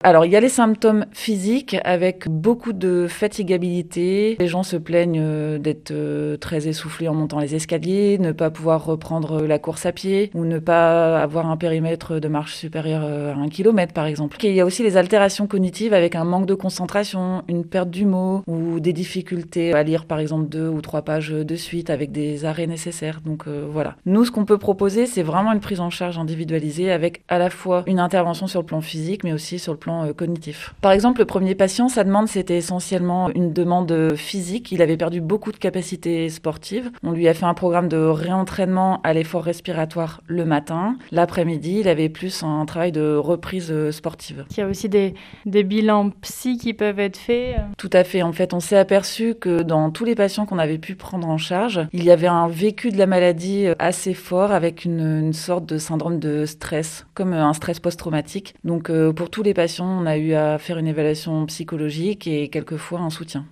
Alors, il y a les symptômes physiques avec beaucoup de fatigabilité. Les gens se plaignent d'être très essoufflés en montant les escaliers, ne pas pouvoir reprendre la course à pied ou ne pas avoir un périmètre de marche supérieur à 1 kilomètre, par exemple. Et il y a aussi les altérations cognitives avec un manque de concentration, une perte du mot ou des difficultés à lire, par exemple, 2 ou 3 pages de suite avec des arrêts nécessaires. Donc voilà. Nous, ce qu'on peut proposer, c'est vraiment une prise en charge individualisée avec à la fois une intervention sur le plan physique, mais aussi sur le plan cognitif. Par exemple, le premier patient, sa demande, c'était essentiellement une demande physique. Il avait perdu beaucoup de capacités sportives. On lui a fait un programme de réentraînement à l'effort respiratoire le matin. L'après-midi, il avait plus un travail de reprise sportive. Il y a aussi des bilans psy qui peuvent être faits. Tout à fait. En fait, on s'est aperçu que dans tous les patients qu'on avait pu prendre en charge, il y avait un vécu de la maladie assez fort avec une sorte de syndrome de stress, comme un stress post-traumatique. Donc, pour tous les patients, on a eu à faire une évaluation psychologique et quelquefois un soutien.